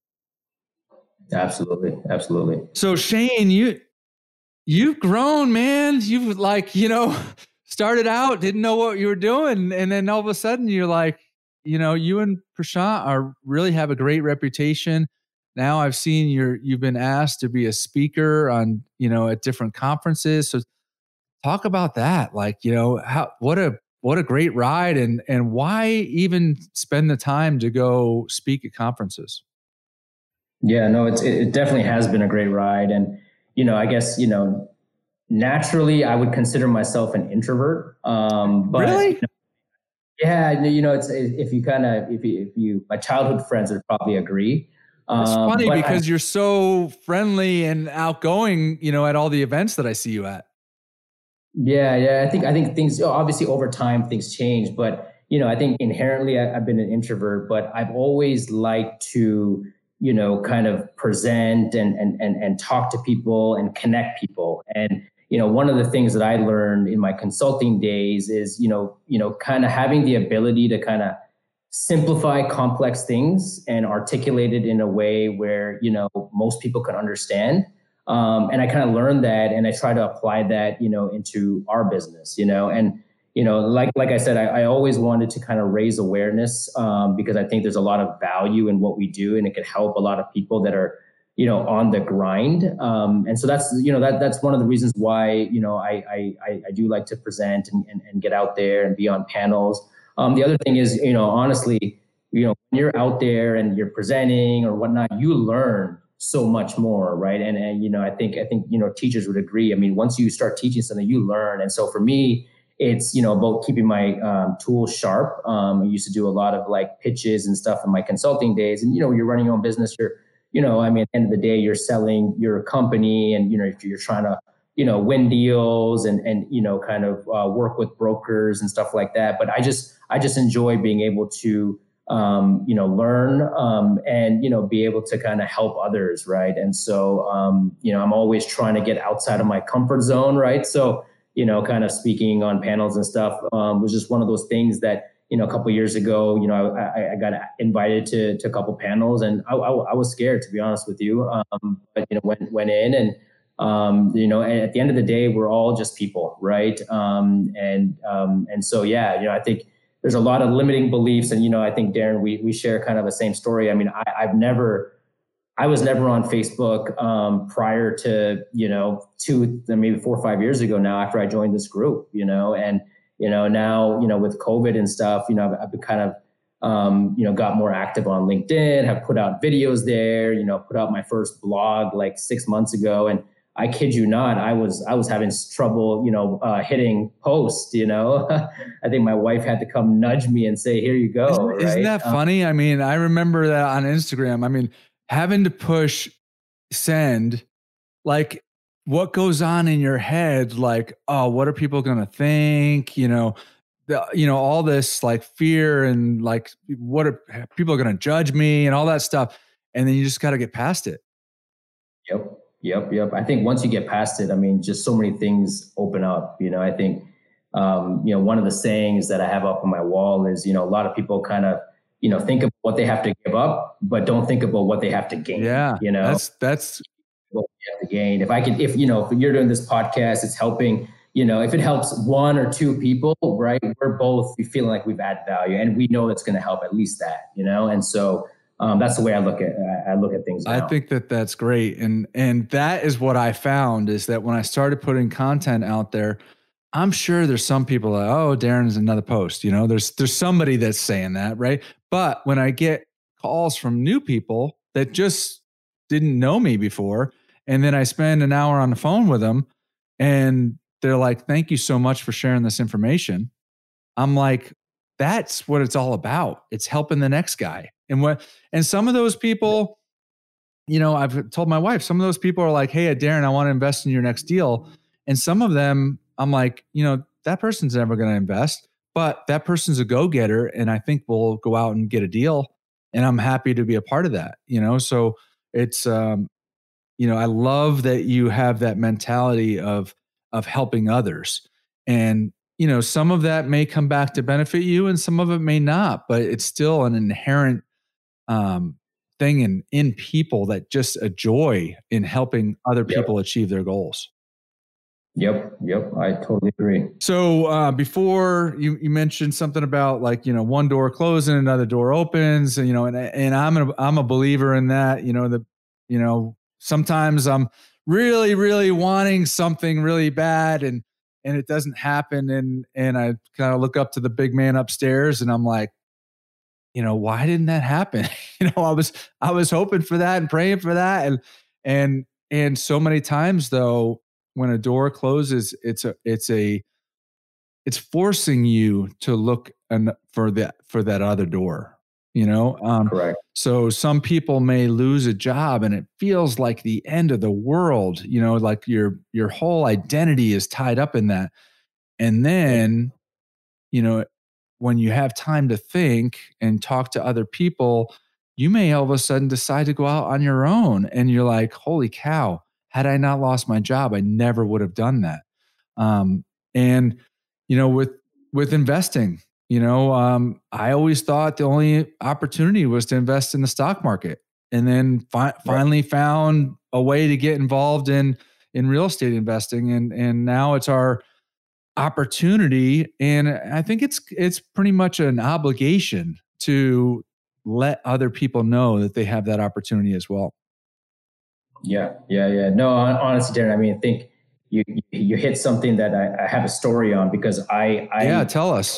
Absolutely. So Shane, you've grown, man. You've started out, didn't know what you were doing. And then all of a sudden you're like, you and Prashant really have a great reputation. Now I've seen you've been asked to be a speaker on, at different conferences. So talk about that. What a great ride, and why even spend the time to go speak at conferences? Yeah, no, it definitely has been a great ride. And, I guess, naturally I would consider myself an introvert. But really? Yeah, it's, if you my childhood friends would probably agree. It's funny because you're so friendly and outgoing, at all the events that I see you at. Yeah. I think things, obviously over time things change, but I think inherently I've been an introvert, but I've always liked to, kind of present and talk to people and connect people. And, one of the things that I learned in my consulting days is, kind of having the ability to kind of simplify complex things and articulate it in a way where, most people can understand. And I kind of learned that, and I try to apply that, into our business, and, like I said, I always wanted to kind of raise awareness, because I think there's a lot of value in what we do, and it could help a lot of people that are, on the grind. And so that's, that's one of the reasons why, I do like to present and get out there and be on panels. The other thing is, honestly, when you're out there and you're presenting or whatnot, you learn so much more, right? And I think teachers would agree. I mean, once you start teaching something, you learn. And so for me, it's about keeping my tools sharp. I used to do a lot of like pitches and stuff in my consulting days. And you're running your own business. You're at the end of the day, you're selling your company, and you're trying to win deals and kind of work with brokers and stuff like that. But I just enjoy being able to learn, and, be able to kind of help others. Right. And so, I'm always trying to get outside of my comfort zone. Right. So, kind of speaking on panels and stuff, was just one of those things that, a couple of years ago, I got invited to a couple panels, and I was scared, to be honest with you. But, went in, and, at the end of the day, we're all just people. Right. And so, yeah, I think there's a lot of limiting beliefs. And, I think, Darren, we share kind of the same story. I mean, I was never on Facebook prior to, 2, maybe 4 or 5 years ago now, after I joined this group, and, now, with COVID and stuff, I've been kind of, got more active on LinkedIn, have put out videos there, put out my first blog like 6 months ago. And I kid you not, I was having trouble, hitting post, I think my wife had to come nudge me and say, here you go. Isn't that funny? I mean, I remember that on Instagram. I mean, having to push send, like, what goes on in your head? Like, oh, what are people going to think? All this like fear and like, what are people going to judge me and all that stuff. And then you just got to get past it. Yep. I think once you get past it, I mean, just so many things open up. I think, one of the sayings that I have up on my wall is, a lot of people kind of, think of what they have to give up, but don't think about what they have to gain. Yeah. That's what you have to gain. If you're doing this podcast, it's helping, if it helps 1 or 2 people, right, we're both feeling like we've added value, and we know it's going to help at least that, and so that's the way I look at things now. I think that's great. And that is what I found, is that when I started putting content out there, I'm sure there's some people like, oh, Darren's another post, there's somebody that's saying that. Right. But when I get calls from new people that just didn't know me before, and then I spend an hour on the phone with them and they're like, thank you so much for sharing this information. I'm like, that's what it's all about. It's helping the next guy. And some of those people, I've told my wife, some of those people are like, hey, Darren, I want to invest in your next deal. And some of them, I'm like, that person's never going to invest, but that person's a go-getter. And I think we'll go out and get a deal. And I'm happy to be a part of that, so it's, I love that you have that mentality of helping others. And, some of that may come back to benefit you and some of it may not, but it's still an inherent thing in people, that just a joy in helping other people achieve their goals. Yep. I totally agree. So before you mentioned something about like, one door closing, another door opens, and, and I'm a believer in that, sometimes I'm really, really wanting something really bad and it doesn't happen. And I kind of look up to the big man upstairs and I'm like, why didn't that happen? I was hoping for that and praying for that. And so many times though, when a door closes, it's forcing you to look for that other door. Correct. So some people may lose a job and it feels like the end of the world, like your whole identity is tied up in that. And then, when you have time to think and talk to other people, you may all of a sudden decide to go out on your own. And you're like, holy cow, had I not lost my job, I never would have done that. And, with investing, I always thought the only opportunity was to invest in the stock market, and then finally found a way to get involved in real estate investing. And now it's our opportunity. And I think it's pretty much an obligation to let other people know that they have that opportunity as well. Yeah. No, honestly, Darren, I mean, I think you hit something that I have a story on, because tell us.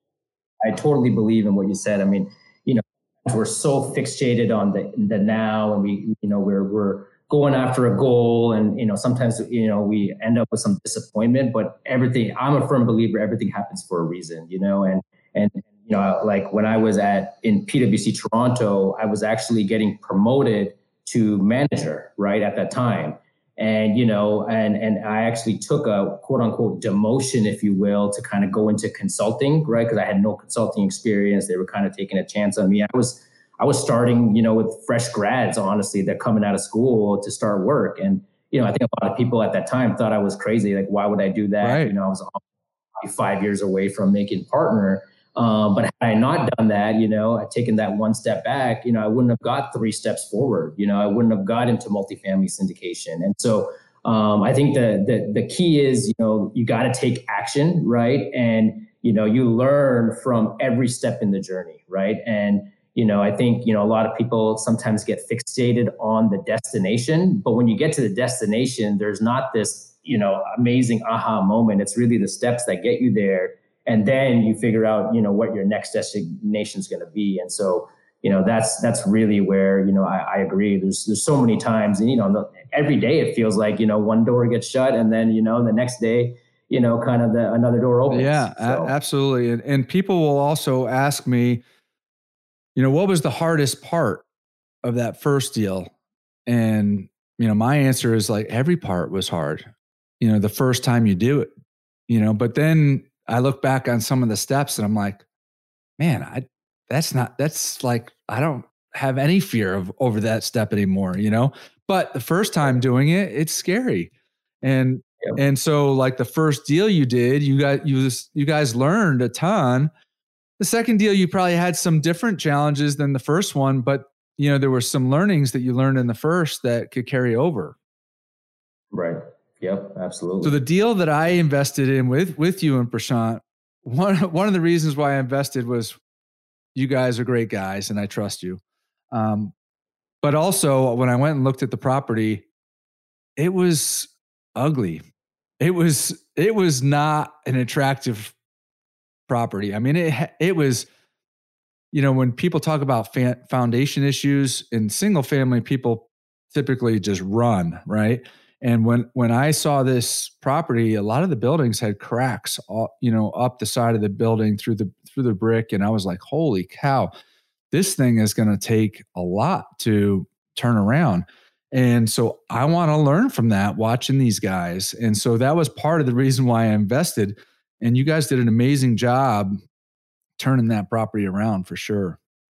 I totally believe in what you said. I mean, we're so fixated on the now, and we're going after a goal, and sometimes we end up with some disappointment. But I'm a firm believer, everything happens for a reason. And like when I was in PwC Toronto, I was actually getting promoted to manager right at that time. And, and I actually took a quote unquote demotion, if you will, to kind of go into consulting, right? Because I had no consulting experience. They were kind of taking a chance on me. I was starting, with fresh grads, honestly, that coming out of school to start work. And, I think a lot of people at that time thought I was crazy. Like, why would I do that? Right. I was 5 years away from making partner. But had I not done that, I'd taken that one step back, I wouldn't have got 3 steps forward. I wouldn't have got into multifamily syndication. And so I think the key is, you got to take action, right? And, you learn from every step in the journey, right? And, I think, a lot of people sometimes get fixated on the destination, but when you get to the destination, there's not this, amazing aha moment. It's really the steps that get you there. And then you figure out, what your next destination is going to be. And so, that's really where, I agree. There's so many times, and, every day it feels like, one door gets shut, and then, the next day, kind of another door opens. Yeah, so. Absolutely. And people will also ask me, what was the hardest part of that first deal? And, my answer is like, every part was hard, the first time you do it, but then I look back on some of the steps and I'm like, man, I don't have any fear over that step anymore, but the first time doing it, it's scary. And so like the first deal you did, you guys learned a ton. The second deal, you probably had some different challenges than the first one, but there were some learnings that you learned in the first that could carry over. Right. Yep, absolutely. So the deal that I invested in with you and Prashant, one of the reasons why I invested was you guys are great guys and I trust you. But also when I went and looked at the property, it was ugly. It was not an attractive property. I mean, it was, when people talk about foundation issues in single family, people typically just run, right? And when I saw this property, a lot of the buildings had cracks, up the side of the building through the brick. And I was like, holy cow, this thing is going to take a lot to turn around. And so I want to learn from that, watching these guys. And so that was part of the reason why I invested. And you guys did an amazing job turning that property around for sure.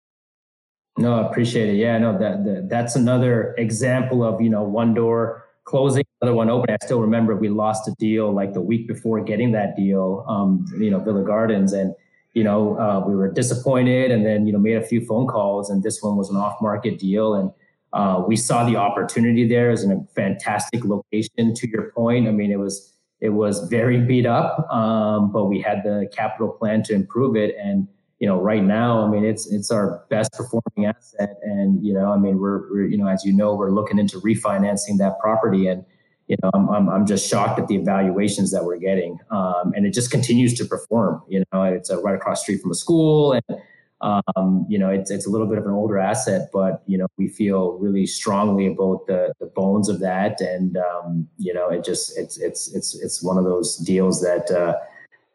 No, I appreciate it. Yeah, no, that's another example of, one door closing, another one open. I still remember we lost a deal like the week before getting that deal, Villa Gardens. And, we were disappointed, and then, made a few phone calls, and this one was an off-market deal. And we saw the opportunity there as a fantastic location, to your point. I mean, it was very beat up, but we had the capital plan to improve it. And, right now, I mean, it's our best performing asset. And, we're as we're looking into refinancing that property. And, I'm just shocked at the evaluations that we're getting. And it just continues to perform. It's right across the street from a school. And, it's a little bit of an older asset, but, we feel really strongly about the bones of that. And, it's one of those deals that,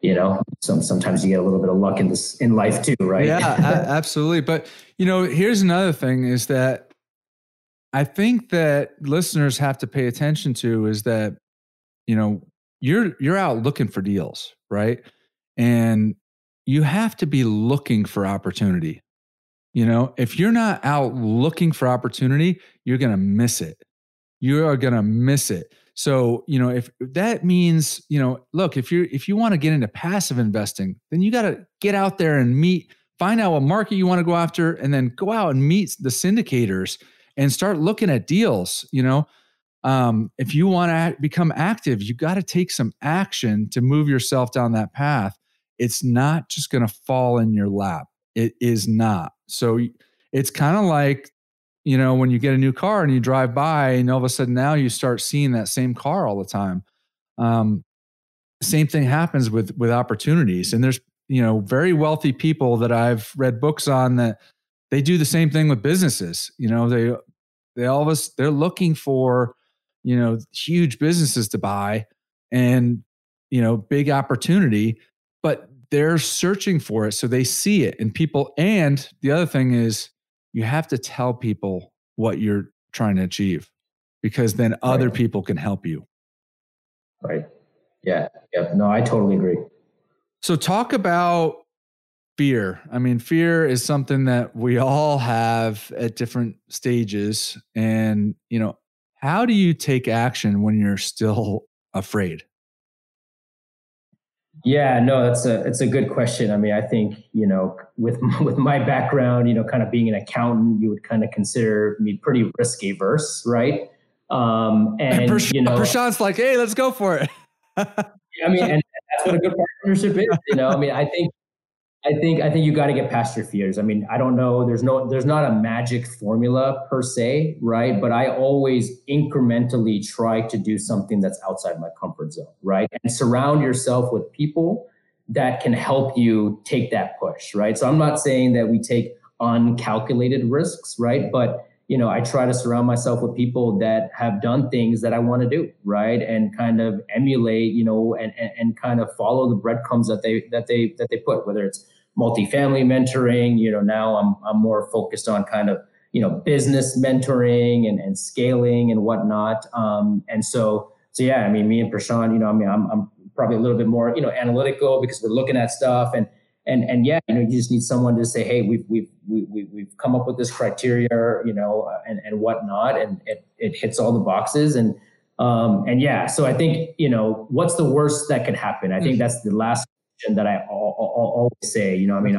sometimes you get a little bit of luck in life too, right? Yeah, absolutely. But, here's another thing is that I think that listeners have to pay attention to is that, you're out looking for deals, right? And you have to be looking for opportunity. If you're not out looking for opportunity, you're going to miss it. You are going to miss it. So, if that means, look, if you want to get into passive investing, then you got to get out there and find out what market you want to go after, and then go out and meet the syndicators and start looking at deals. If you want to become active, you got to take some action to move yourself down that path. It's not just going to fall in your lap. It is not. So it's kind of like, when you get a new car and you drive by and all of a sudden now you start seeing that same car all the time. Same thing happens with opportunities. And there's, very wealthy people that I've read books on that they do the same thing with businesses. They're looking for, huge businesses to buy and, big opportunity, but they're searching for it. So they see it and the other thing is, you have to tell people what you're trying to achieve, because then other people can help you. Right. Yeah. Yeah. No, I totally agree. So talk about fear. I mean, fear is something that we all have at different stages. And, how do you take action when you're still afraid? Yeah, no, it's a good question. I mean, I think, with my background, kind of being an accountant, you would kind of consider me pretty risk averse, right? Prashant's like, hey, let's go for it. I mean, and that's what a good partnership is, I mean, I think you got to get past your fears. I mean, I don't know. There's not a magic formula per se, right? But I always incrementally try to do something that's outside my comfort zone, right? And surround yourself with people that can help you take that push, right? So I'm not saying that we take uncalculated risks, right? But, I try to surround myself with people that have done things that I want to do, right? And kind of emulate, and kind of follow the breadcrumbs that they put, whether it's multifamily mentoring, now I'm more focused on kind of, business mentoring and scaling and whatnot. And so yeah, I mean, me and Prashant, I'm probably a little bit more, analytical because we're looking at stuff and yeah, you just need someone to say, hey, we've come up with this criteria, and whatnot, and it hits all the boxes. And yeah, so I think, what's the worst that could happen? I think that's the last question that I always say, I mean,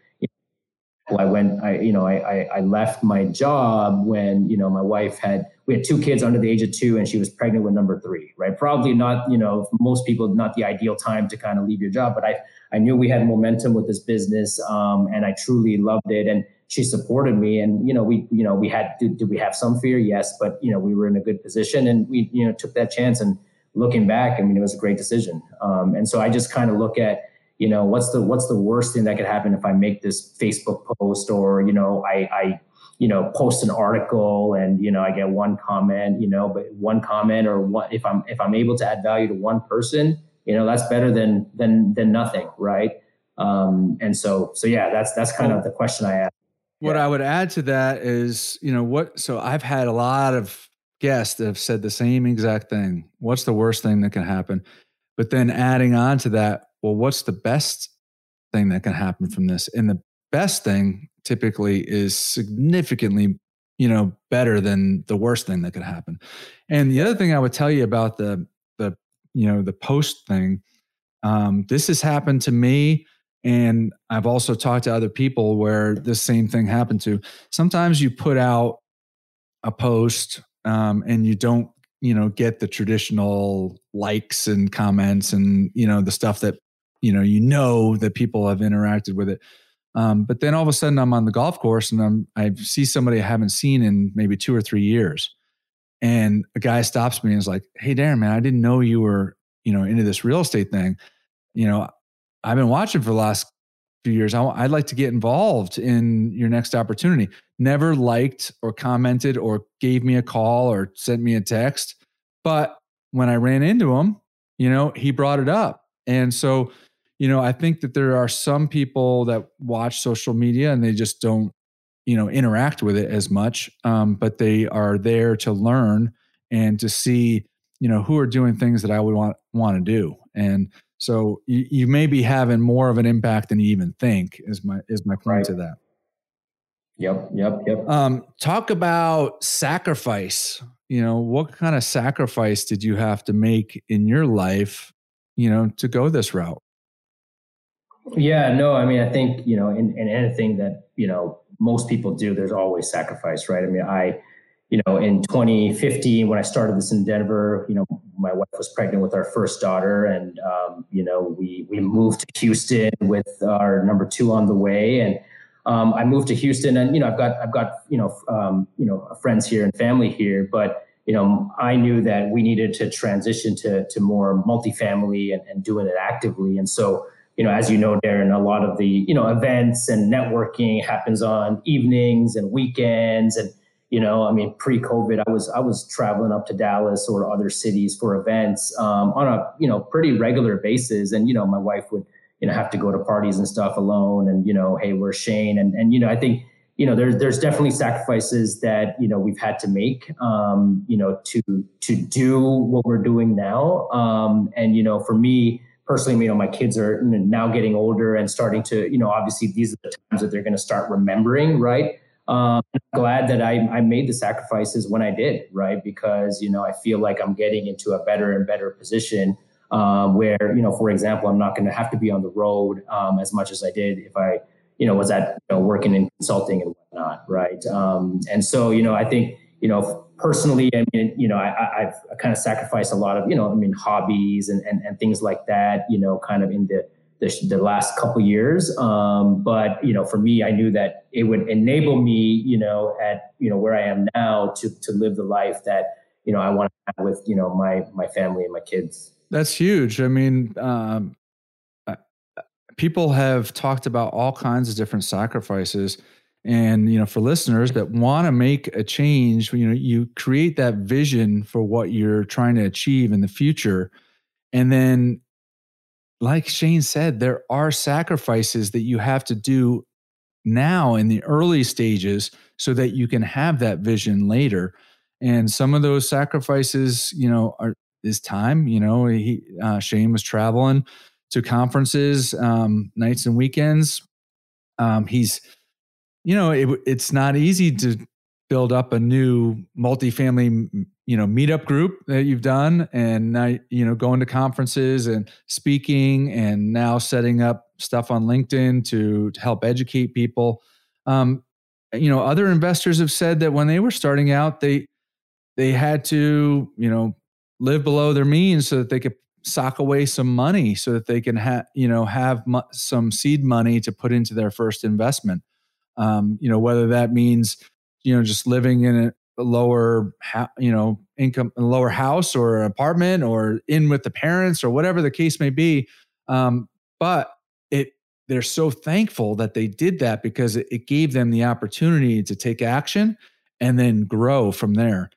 I left my job when, my wife we had 2 kids under the age of 2 and she was pregnant with number 3, right? Probably not, most people, not the ideal time to kind of leave your job, but I knew we had momentum with this business, and I truly loved it. And she supported me. And, we had, did we have some fear? Yes. But, we were in a good position and we, took that chance. And looking back, I mean, it was a great decision. And so I just kind of look at, what's the worst thing that could happen if I make this Facebook post or, I post an article and, I get one comment, but one comment or what, if I'm able to add value to one person, that's better than nothing. Right. And so yeah, that's kind of the question I ask. What I would add to that is, so I've had a lot of guests that have said the same exact thing. What's the worst thing that can happen? But then adding on to that, well, what's the best thing that can happen from this? And the best thing typically is significantly, better than the worst thing that could happen. And the other thing I would tell you about the post thing, this has happened to me. And I've also talked to other people where the same thing happened to. Sometimes you put out a post and you don't, get the traditional likes and comments and, the stuff that, that people have interacted with it. But then all of a sudden I'm on the golf course and I see somebody I haven't seen in maybe 2 or 3 years. And a guy stops me and is like, hey, Darren, man, I didn't know you were, into this real estate thing. I've been watching for the last few years. I'd like to get involved in your next opportunity. Never liked or commented or gave me a call or sent me a text. But when I ran into him, he brought it up. And so, I think that there are some people that watch social media and they just don't, interact with it as much. But they are there to learn and to see, who are doing things that I would want to do. And so you may be having more of an impact than you even think is my point to that. Yep. Talk about sacrifice. What kind of sacrifice did you have to make in your life, to go this route? Yeah, no, I mean, I think, in anything that, most people do, there's always sacrifice, right? I mean, in 2015, when I started this in Denver, my wife was pregnant with our first daughter, and, we moved to Houston with our number 2 on the way. And, I moved to Houston, and, I've got friends here and family here, but, I knew that we needed to transition to more multifamily and doing it actively. And so, as you know, Darren, a lot of the, events and networking happens on evenings and weekends. And, pre-COVID, I was traveling up to Dallas or other cities for events on a, pretty regular basis. And, my wife would, have to go to parties and stuff alone. And, hey, where's Shane? And I think, there's definitely sacrifices that, we've had to make, to do what we're doing now. And, for me personally, my kids are now getting older and starting to, obviously these are the times that they're going to start remembering, right? I'm glad that I made the sacrifices when I did, right? Because, I feel like I'm getting into a better and better position where, for example, I'm not going to have to be on the road as much as I did if I, was at working in consulting and whatnot, right? And so, I think, personally, I mean, I've kind of sacrificed a lot of, hobbies and things like that, kind of in the last couple years. But, for me, I knew that it would enable me, at, where I am now to live the life that, I want to have with, my family and my kids. That's huge. I mean, people have talked about all kinds of different sacrifices. And, for listeners that want to make a change, you create that vision for what you're trying to achieve in the future. And then, like Shane said, there are sacrifices that you have to do now in the early stages so that you can have that vision later. And some of those sacrifices, is time. Shane was traveling to conferences, nights and weekends. He's, it's not easy to build up a new multifamily, meetup group that you've done, and now, going to conferences and speaking, and now setting up stuff on LinkedIn to help educate people. Other investors have said that when they were starting out, they had to, live below their means so that they could sock away some money so that they can have some seed money to put into their first investment. Whether that means, just living in a lower, income, a lower house or an apartment, or in with the parents, or whatever the case may be. But they're so thankful that they did that, because it gave them the opportunity to take action and then grow from there.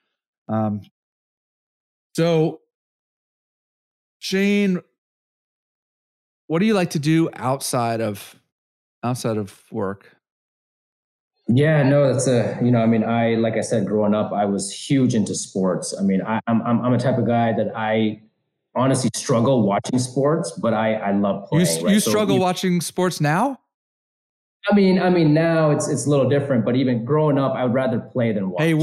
So Shane, what do you like to do outside of work? Yeah, no, that's like I said, growing up, I was huge into sports. I mean, I'm a type of guy that I honestly struggle watching sports, but I love playing. You struggle watching sports now? I mean, now it's a little different, but even growing up, I would rather play than watch. Hey,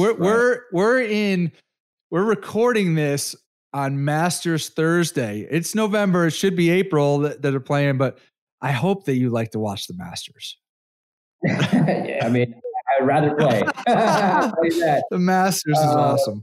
we're recording this on Masters Thursday. It's November. It should be April that are playing, but I hope that you like to watch the Masters. Yeah, I mean, I'd rather play. The Masters is awesome.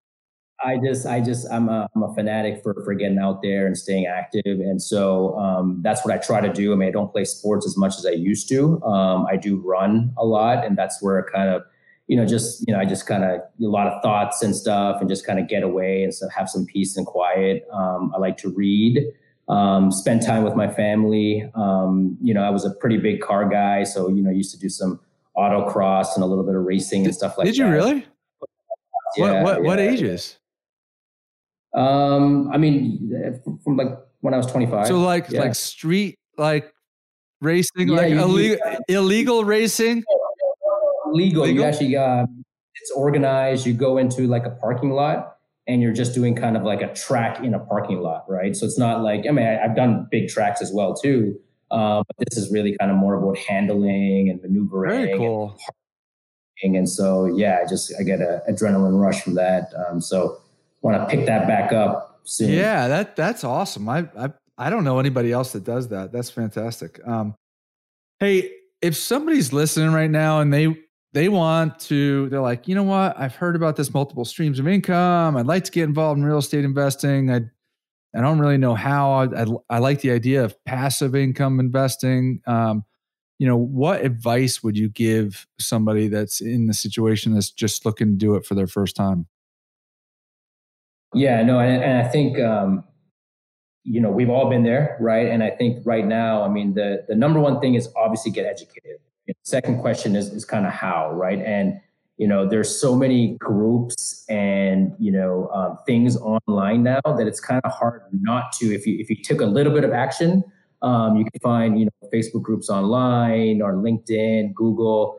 I'm a fanatic for getting out there and staying active. And so that's what I try to do. I mean, I don't play sports as much as I used to. I do run a lot, and that's where it kind of, I just kind of a lot of thoughts and stuff, and just kind of get away and so have some peace and quiet. I like to read, spend time with my family. I was a pretty big car guy, so used to do some autocross and a little bit of racing and stuff like that. Did you really? Yeah, what ages? I mean, from like when I was 25. So like street like racing, like illegal racing? Legal. You actually, it's organized. You go into like a parking lot and you're just doing kind of like a track in a parking lot, right? So it's not like, I mean, I've done big tracks as well too. But this is really kind of more about handling and maneuvering. Very cool. And so, yeah, I get an adrenaline rush from that. So want to pick that back up soon. Yeah, that's awesome. I don't know anybody else that does that. That's fantastic. Hey, if somebody's listening right now and they're like, you know what? I've heard about this multiple streams of income. I'd like to get involved in real estate investing. I don't really know how. I like the idea of passive income investing. What advice would you give somebody that's in the situation that's just looking to do it for their first time? Yeah, no, and I think, we've all been there, right? And I think right now, I mean, the number one thing is obviously get educated. The second question is kind of how, right? And, there's so many groups and, things online now that it's kind of hard not to, if you took a little bit of action, you can find, Facebook groups online or LinkedIn, Google,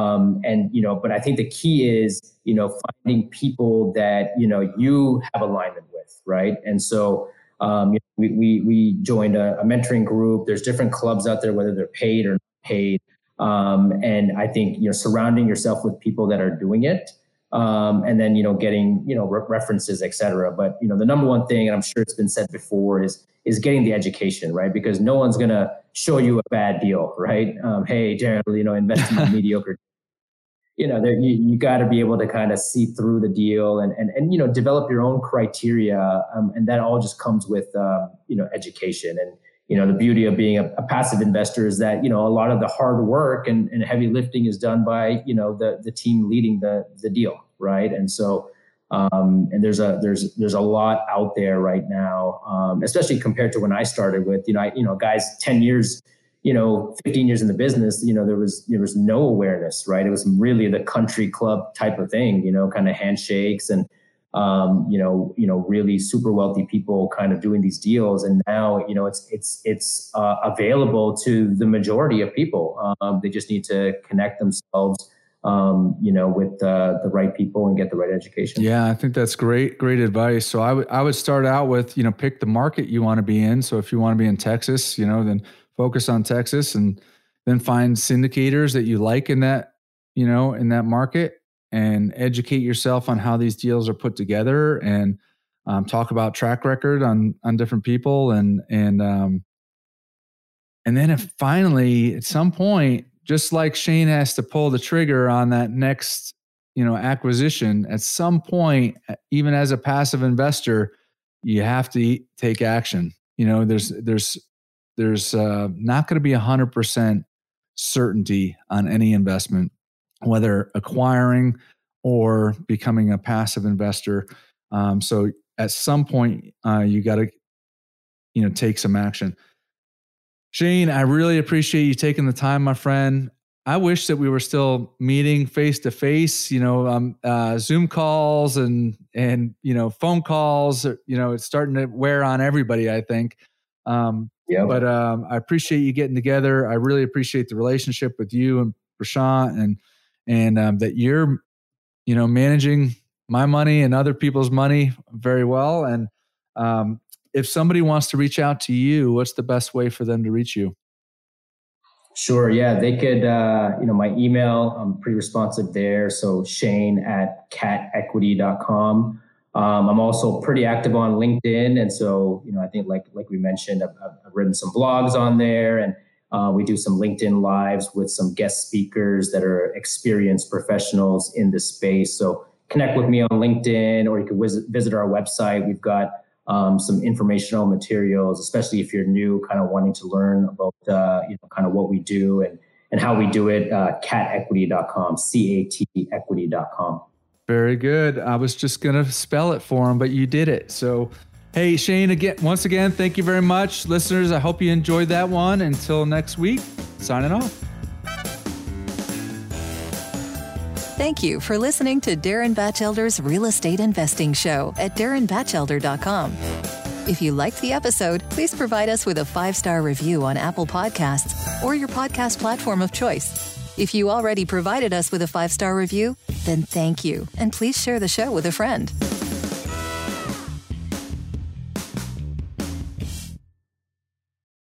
but I think the key is, finding people that, you have alignment with, right? And so, we joined a mentoring group. There's different clubs out there, whether they're paid or not paid. And I think, surrounding yourself with people that are doing it, and then, getting, references, et cetera. But, the number one thing, and I'm sure it's been said before, is getting the education, right? Because no one's going to show you a bad deal, right? Hey, Darren, invest in a mediocre. You got to be able to kind of see through the deal and develop your own criteria. And that all just comes with, education. And, the beauty of being a passive investor is that, a lot of the hard work and heavy lifting is done by, the team leading the deal. Right. And so, and there's a lot out there right now, especially compared to when I started with, guys, 10 years, 15 years in the business, there was no awareness, right? It was really the country club type of thing, kind of handshakes and, really super wealthy people kind of doing these deals. And now, it's available to the majority of people. They just need to connect themselves, with the right people and get the right education. Yeah, I think that's great advice. So I would start out with, pick the market you want to be in. So if you want to be in Texas, then focus on Texas and then find syndicators that you like in that, in that market and educate yourself on how these deals are put together and talk about track record on different people. And then if finally at some point, just like Shane has to pull the trigger on that next, acquisition, at some point, even as a passive investor, you have to take action. There's not going to be 100% certainty on any investment, whether acquiring or becoming a passive investor. So at some point, you got to, take some action. Shane, I really appreciate you taking the time, my friend. I wish that we were still meeting face to face, Zoom calls and phone calls, it's starting to wear on everybody, I think. But I appreciate you getting together. I really appreciate the relationship with you and Prashant and that you're, managing my money and other people's money very well. And if somebody wants to reach out to you, what's the best way for them to reach you? Sure. Yeah, they could, my email, I'm pretty responsive there. So Shane@catequity.com. I'm also pretty active on LinkedIn. And so, I think like we mentioned, I've written some blogs on there and we do some LinkedIn lives with some guest speakers that are experienced professionals in this space. So connect with me on LinkedIn, or you can visit our website. We've got some informational materials, especially if you're new, kind of wanting to learn about, kind of what we do and how we do it, catequity.com, CAT-equity.com. Very good. I was just going to spell it for him, but you did it. So, hey, Shane, once again, thank you very much. Listeners, I hope you enjoyed that one. Until next week, signing off. Thank you for listening to Darren Batchelder's Real Estate Investing Show at darrenbatchelder.com. If you liked the episode, please provide us with a 5-star review on Apple Podcasts or your podcast platform of choice. If you already provided us with a 5-star review, then thank you, and please share the show with a friend.